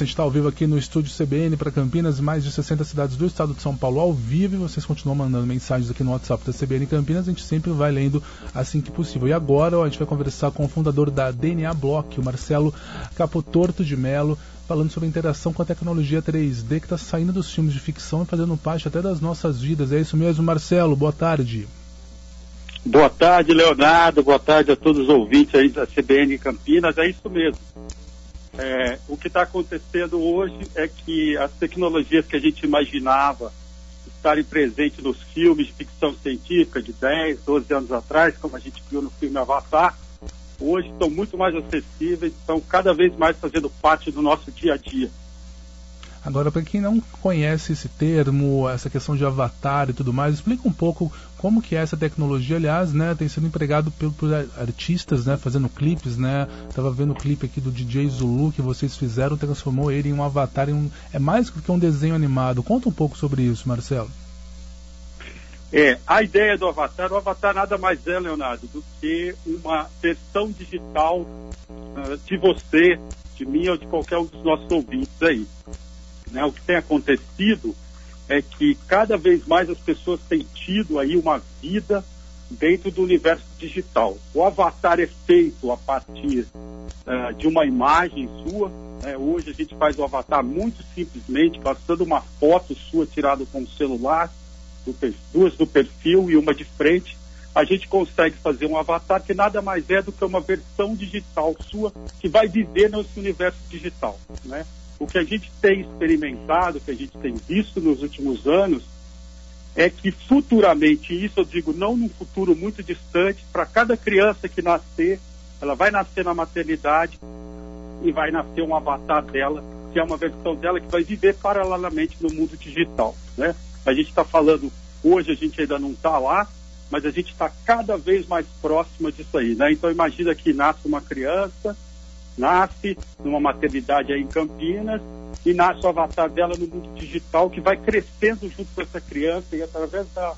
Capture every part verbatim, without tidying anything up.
A gente está ao vivo aqui no estúdio C B N para Campinas, mais de sessenta cidades do estado de São Paulo ao vivo, e vocês continuam mandando mensagens aqui no WhatsApp da C B N Campinas, a gente sempre vai lendo assim que possível. E agora ó, a gente vai conversar com o fundador da D N A Block, o Marcelo Capotorto de Mello, falando sobre a interação com a tecnologia três D que está saindo dos filmes de ficção e fazendo parte até das nossas vidas. É isso mesmo, Marcelo? Boa tarde. Boa tarde, Leonardo. Boa tarde a todos os ouvintes aí da C B N Campinas. É isso mesmo. É, o que está acontecendo hoje é que as tecnologias que a gente imaginava estarem presentes nos filmes de ficção científica de dez, doze anos atrás, como a gente viu no filme Avatar, hoje estão muito mais acessíveis, estão cada vez mais fazendo parte do nosso dia a dia. Agora, para quem não conhece esse termo, essa questão de avatar e tudo mais, explica um pouco como que é essa tecnologia. Aliás, né, tem sido empregado por, por artistas, né, fazendo clipes, né? Tava vendo o clipe aqui do D J Zulu que vocês fizeram, transformou ele em um avatar, em um, é mais do que um desenho animado. Conta um pouco sobre isso, Marcelo. É, a ideia do avatar, o avatar nada mais é, Leonardo, do que uma versão digital uh, de você, de mim ou de qualquer um dos nossos ouvintes aí. Né, o que tem acontecido é que cada vez mais as pessoas têm tido aí uma vida dentro do universo digital. O avatar é feito a partir uh, de uma imagem sua. Né? Hoje a gente faz o avatar muito simplesmente, bastando uma foto sua tirada com o celular, do, duas do perfil e uma de frente. A gente consegue fazer um avatar que nada mais é do que uma versão digital sua que vai viver nesse universo digital, né? O que a gente tem experimentado, o que a gente tem visto nos últimos anos, é que futuramente, isso eu digo não num futuro muito distante, para cada criança que nascer, ela vai nascer na maternidade e vai nascer um avatar dela, que é uma versão dela que vai viver paralelamente no mundo digital, né? A gente está falando, hoje a gente ainda não está lá, mas a gente está cada vez mais próxima disso aí, né? Então imagina que nasce uma criança, nasce numa maternidade aí em Campinas e nasce o avatar dela no mundo digital, que vai crescendo junto com essa criança e através da,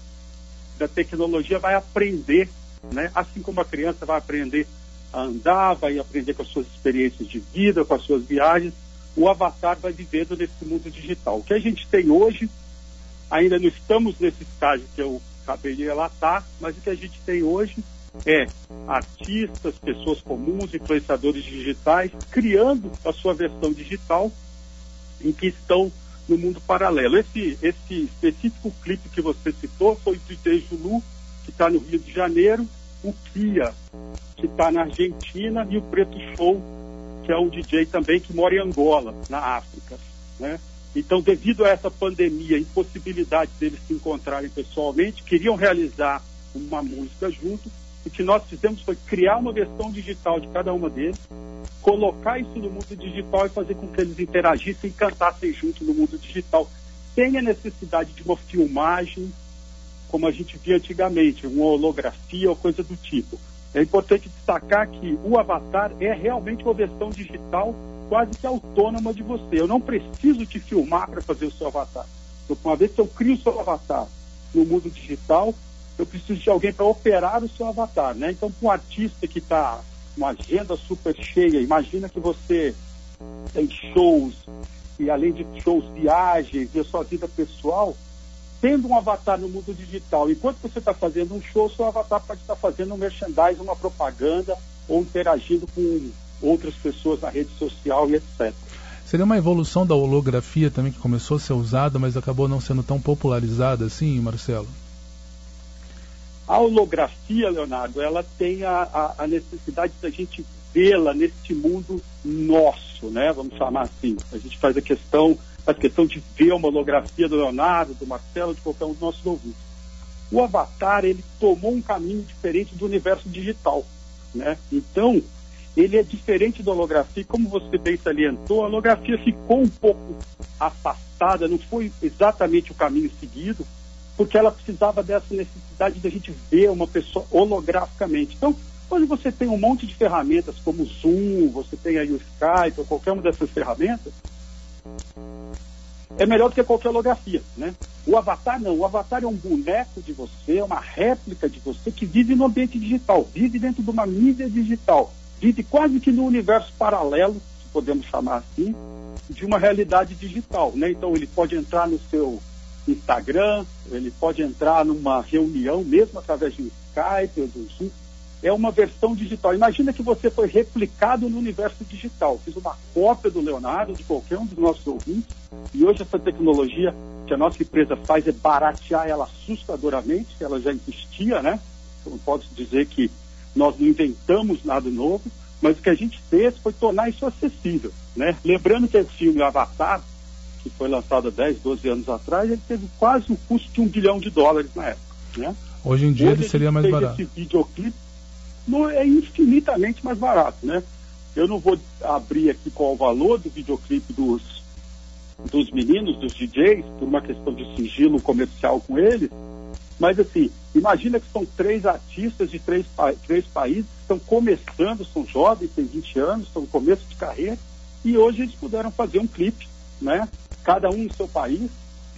da tecnologia vai aprender, né? Assim como a criança vai aprender a andar, vai aprender com as suas experiências de vida, com as suas viagens, o avatar vai vivendo nesse mundo digital. O que a gente tem hoje, ainda não estamos nesse estágio que eu acabei de relatar, mas o que a gente tem hoje é artistas, pessoas comuns, influenciadores digitais, criando a sua versão digital em que estão no mundo paralelo. Esse, esse específico clipe que você citou foi o D J Zulu, que está no Rio de Janeiro, o Kia, que está na Argentina, e o Preto Show, que é um D J também que mora em Angola, na África, né? Então, devido a essa pandemia, impossibilidade deles se encontrarem pessoalmente, queriam realizar uma música junto. O que nós fizemos foi criar uma versão digital de cada uma deles, colocar isso no mundo digital e fazer com que eles interagissem e cantassem junto no mundo digital, sem a necessidade de uma filmagem, como a gente via antigamente, uma holografia ou coisa do tipo. É importante destacar que o avatar é realmente uma versão digital quase que autônoma de você. Eu não preciso te filmar para fazer o seu avatar. Então, uma vez que eu crio o seu avatar no mundo digital, eu preciso de alguém para operar o seu avatar, né? Então, para um artista que está com uma agenda super cheia, imagina que você tem shows, e além de shows, viagens e a sua vida pessoal, tendo um avatar no mundo digital, enquanto você está fazendo um show, seu avatar pode estar fazendo um merchandising, uma propaganda, ou interagindo com outras pessoas na rede social e etcétera. Seria uma evolução da holografia também, que começou a ser usada, mas acabou não sendo tão popularizada assim, Marcelo? A holografia, Leonardo, ela tem a, a, a necessidade da gente vê-la neste mundo nosso, né? Vamos chamar assim. A gente faz a questão, faz questão de ver uma holografia do Leonardo, do Marcelo, de qualquer um dos nossos ouvintes. O avatar, ele tomou um caminho diferente do universo digital, né? Então, ele é diferente da holografia, como você bem salientou, a holografia ficou um pouco afastada, não foi exatamente o caminho seguido, porque ela precisava dessa necessidade de a gente ver uma pessoa holograficamente. Então, hoje você tem um monte de ferramentas como o Zoom, você tem aí o Skype, ou qualquer uma dessas ferramentas, é melhor do que qualquer holografia, né? O avatar não, o avatar é um boneco de você, é uma réplica de você que vive no ambiente digital, vive dentro de uma mídia digital, vive quase que no universo paralelo, se podemos chamar assim, de uma realidade digital, né? Então ele pode entrar no seu Instagram, ele pode entrar numa reunião, mesmo através de um Skype ou do Zoom. É uma versão digital. Imagina que você foi replicado no universo digital. Fiz uma cópia do Leonardo, de qualquer um dos nossos ouvintes, e hoje essa tecnologia que a nossa empresa faz é baratear ela assustadoramente, ela já existia, né? Eu não posso dizer que nós não inventamos nada novo, mas o que a gente fez foi tornar isso acessível, né? Lembrando que esse filme Avatar, que foi lançado há dez, doze anos atrás, ele teve quase o custo de um bilhão de dólares na época, né? Hoje em dia Hoje ele seria mais barato. Esse videoclipe não é infinitamente mais barato, né? Eu não vou abrir aqui qual o valor do videoclipe dos, dos meninos, dos D Js, por uma questão de sigilo comercial com eles, mas assim, imagina que são três artistas de três, três países que estão começando, são jovens, têm vinte anos, estão no começo de carreira, e hoje eles puderam fazer um clipe, né? Cada um no seu país,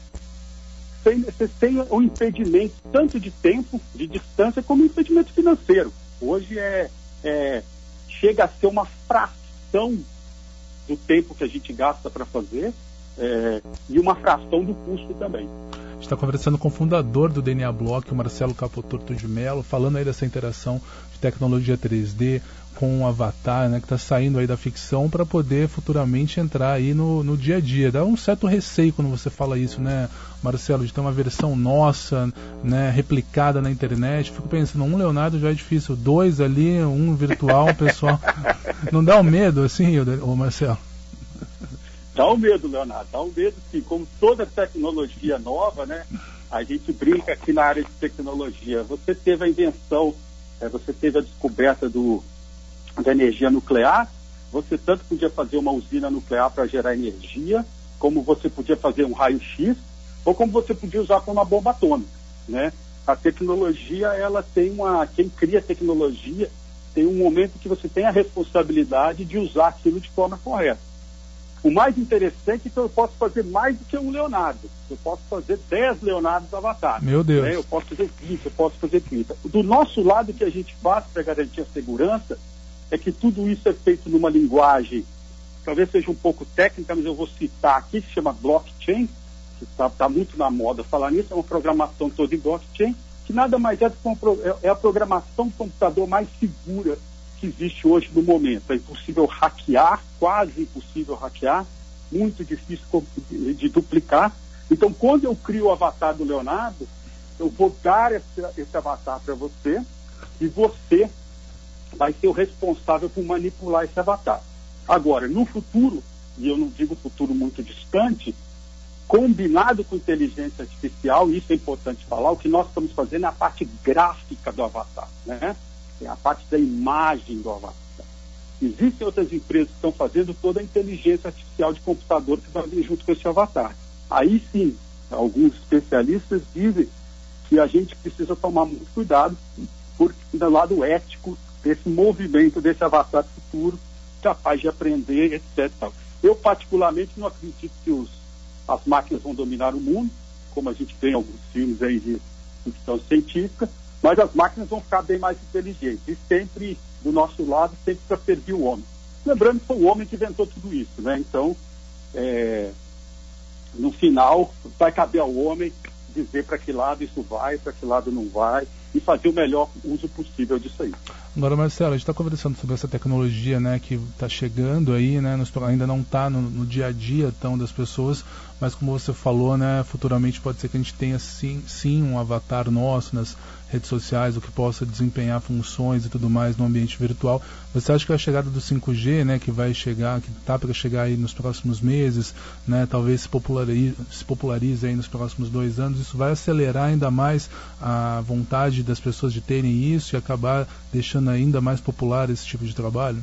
sem, sem o impedimento tanto de tempo, de distância, como impedimento financeiro. Hoje é, é, chega a ser uma fração do tempo que a gente gasta para fazer é, e uma fração do custo também. A gente está conversando com o fundador do D N A Block, o Marcelo Capotorto de Mello, falando aí dessa interação de tecnologia três D com o Avatar, né, que está saindo aí da ficção para poder futuramente entrar aí no, no dia a dia. Dá um certo receio quando você fala isso, né, Marcelo, de ter uma versão nossa, né, replicada na internet. Fico pensando, um Leonardo já é difícil, dois ali, um virtual, pessoal. Não dá um medo assim, ô Marcelo? Dá um medo, Leonardo, dá um medo sim. Como toda tecnologia nova, né, a gente brinca aqui na área de tecnologia. Você teve a invenção, é, você teve a descoberta do da energia nuclear, você tanto podia fazer uma usina nuclear para gerar energia, como você podia fazer um raio-x, ou como você podia usar para uma bomba atômica, né? A tecnologia, ela tem uma... Quem cria tecnologia tem um momento que você tem a responsabilidade de usar aquilo de forma correta. O mais interessante é que eu posso fazer mais do que um Leonardo. Eu posso fazer dez Leonardos Avatar. Meu Deus. Né? Eu posso fazer vinte, eu posso fazer trinta. Do nosso lado, o que a gente faz para garantir a segurança é que tudo isso é feito numa linguagem, talvez seja um pouco técnica, mas eu vou citar aqui, que se chama blockchain, que está tá muito na moda falar nisso, é uma programação toda em blockchain, que nada mais é do que uma, é a programação do computador mais segura que existe hoje no momento. É impossível hackear, quase impossível hackear, muito difícil de duplicar. Então, quando eu crio o avatar do Leonardo, eu vou dar esse, esse avatar para você, e você vai ser o responsável por manipular esse avatar. Agora, no futuro, e eu não digo futuro muito distante, combinado com inteligência artificial, isso é importante falar, o que nós estamos fazendo é a parte gráfica do avatar, né? É a parte da imagem do avatar. Existem outras empresas que estão fazendo toda a inteligência artificial de computador que vai vir junto com esse avatar. Aí sim, alguns especialistas dizem que a gente precisa tomar muito cuidado por, do lado ético desse movimento, desse avatar futuro, capaz de aprender, etcétera. Eu, particularmente, não acredito que os, as máquinas vão dominar o mundo, como a gente vê em alguns filmes aí de ficção científica, mas as máquinas vão ficar bem mais inteligentes, e sempre, do nosso lado, sempre para servir o homem. Lembrando que foi o homem que inventou tudo isso, né? Então, é, no final, vai caber ao homem dizer para que lado isso vai, para que lado não vai, e fazer o melhor uso possível disso aí. Agora, Marcelo, a gente está conversando sobre essa tecnologia, né, que está chegando aí, né, nos, ainda não está no, no dia a dia tão das pessoas, mas como você falou, né, futuramente pode ser que a gente tenha sim, sim um avatar nosso nas redes sociais, o que possa desempenhar funções e tudo mais no ambiente virtual. Você acha que a chegada do cinco G, né, que vai chegar, que está para chegar aí nos próximos meses, né, talvez se popularize, se popularize aí nos próximos dois anos, isso vai acelerar ainda mais a vontade das pessoas de terem isso e acabar deixando ainda mais popular esse tipo de trabalho?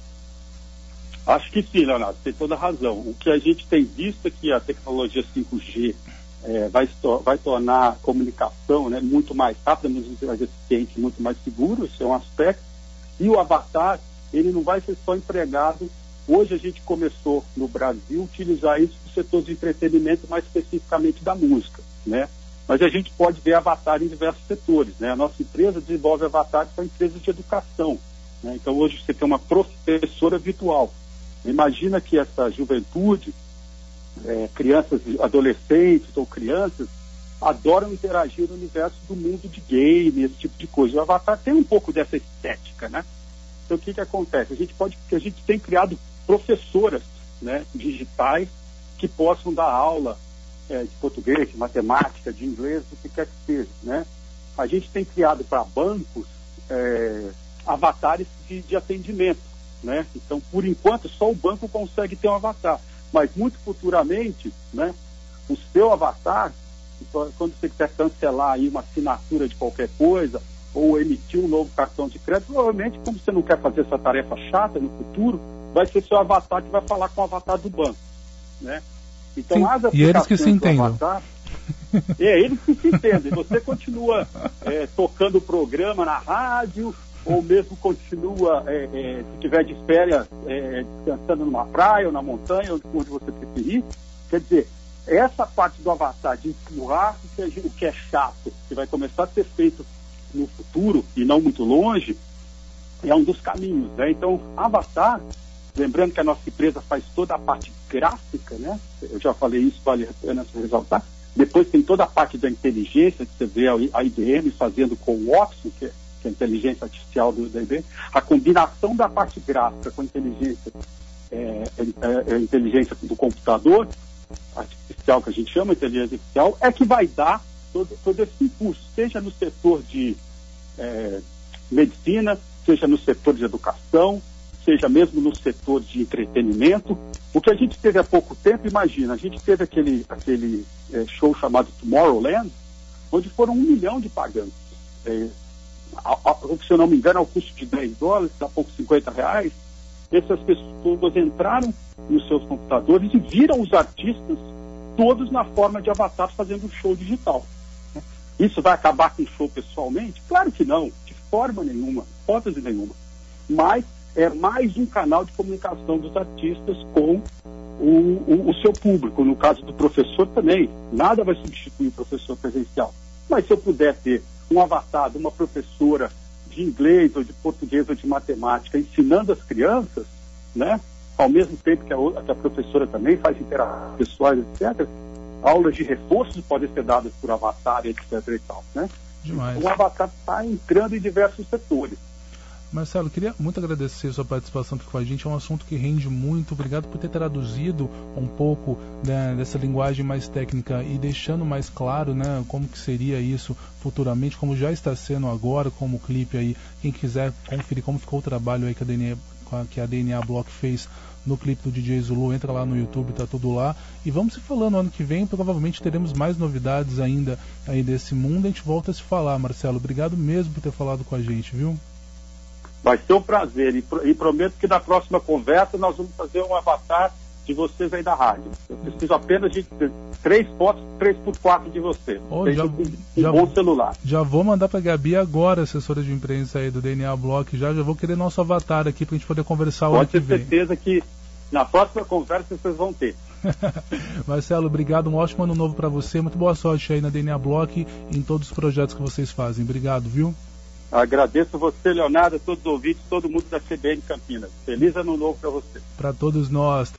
Acho que sim, Leonardo, tem toda a razão. O que a gente tem visto é que a tecnologia cinco G é, vai, vai tornar a comunicação, né, muito mais rápida, muito mais eficiente, muito mais seguro, esse é um aspecto. E o avatar, ele não vai ser só empregado. Hoje a gente começou no Brasil a utilizar isso no setor de entretenimento, mais especificamente da música, né? Mas a gente pode ver avatar em diversos setores, né? A nossa empresa desenvolve avatares para empresas de educação, né? Então hoje você tem uma professora virtual, Imagina que essa juventude, é, crianças, adolescentes ou crianças, adoram interagir no universo do mundo de game, esse tipo de coisa. O Avatar tem um pouco dessa estética, né? Então, o que que acontece? A gente pode, a gente tem criado professoras, né, digitais que possam dar aula é, de português, de matemática, de inglês, do que quer que seja, né? A gente tem criado para bancos é, avatares de, de atendimento, né? Então, por enquanto, só o banco consegue ter um avatar, mas muito futuramente, né, o seu avatar, quando você quiser cancelar aí uma assinatura de qualquer coisa ou emitir um novo cartão de crédito, provavelmente, como você não quer fazer essa tarefa chata no futuro, vai ser seu avatar que vai falar com o avatar do banco, né? Então, Sim, as e eles que se entendem. Avatar, é, eles que se entendem. Você continua é, tocando o programa na rádio, ou mesmo continua, é, é, se tiver de férias, é, descansando numa praia ou na montanha, onde você preferir. Quer dizer, essa parte do avatar de empurrar o que é, o que é chato, que vai começar a ser feito no futuro e não muito longe, é um dos caminhos, né? Então, avatar, lembrando que a nossa empresa faz toda a parte gráfica, né? Eu já falei isso, vale a pena ressaltar. Depois tem toda a parte da inteligência, que você vê a I B M fazendo com o Watson, que é, que é a inteligência artificial do I B M. A combinação da parte gráfica com a inteligência, é, é, é, a inteligência do computador artificial, que a gente chama de inteligência artificial, é que vai dar todo, todo esse impulso, seja no setor de é, medicina, seja no setor de educação, seja mesmo no setor de entretenimento. O que a gente teve há pouco tempo, imagina, a gente teve aquele, aquele é, show chamado Tomorrowland, onde foram um milhão de pagantes. É, a, a, se eu não me engano, ao custo de dez dólares, dá pouco cinquenta reais, essas pessoas entraram nos seus computadores e viram os artistas todos na forma de avatar fazendo um show digital. Isso vai acabar com o show pessoalmente? Claro que não, de forma nenhuma, hipótese nenhuma. Mas é mais um canal de comunicação dos artistas com o, o, o seu público. No caso do professor também, nada vai substituir o professor presencial. Mas se eu puder ter um avatar de uma professora de inglês ou de português ou de matemática ensinando as crianças, né, ao mesmo tempo que a, que a professora também faz interações pessoais, etcétera, aulas de reforço podem ser dadas por avatar, etc e tal, né? Demais. O avatar está entrando em diversos setores. Marcelo, queria muito agradecer a sua participação aqui com a gente, é um assunto que rende muito, obrigado por ter traduzido um pouco, né, dessa linguagem mais técnica e deixando mais claro, né, como que seria isso futuramente, como já está sendo agora, como o clipe aí, quem quiser conferir como ficou o trabalho aí que a D N A, que a D N A Block fez no clipe do D J Zulu, entra lá no YouTube, tá tudo lá, e vamos se falando ano que vem, provavelmente teremos mais novidades ainda aí desse mundo, a gente volta a se falar. Marcelo, obrigado mesmo por ter falado com a gente, viu? Vai ser um prazer, e, e prometo que na próxima conversa nós vamos fazer um avatar de vocês aí da rádio. Eu preciso apenas de três fotos, três por quatro de vocês. Oh, Tem já, um, já, um bom celular. Já vou mandar pra Gabi agora, assessora de imprensa aí do D N A Block, já, já vou querer nosso avatar aqui pra gente poder conversar o ano que vem. Pode ter certeza que na próxima conversa vocês vão ter. Marcelo, obrigado, um ótimo ano novo pra você, muito boa sorte aí na D N A Block e em todos os projetos que vocês fazem. Obrigado, viu? Agradeço você, Leonardo, a todos os ouvintes, todo mundo da C B N Campinas. Feliz ano novo para você. Para todos nós.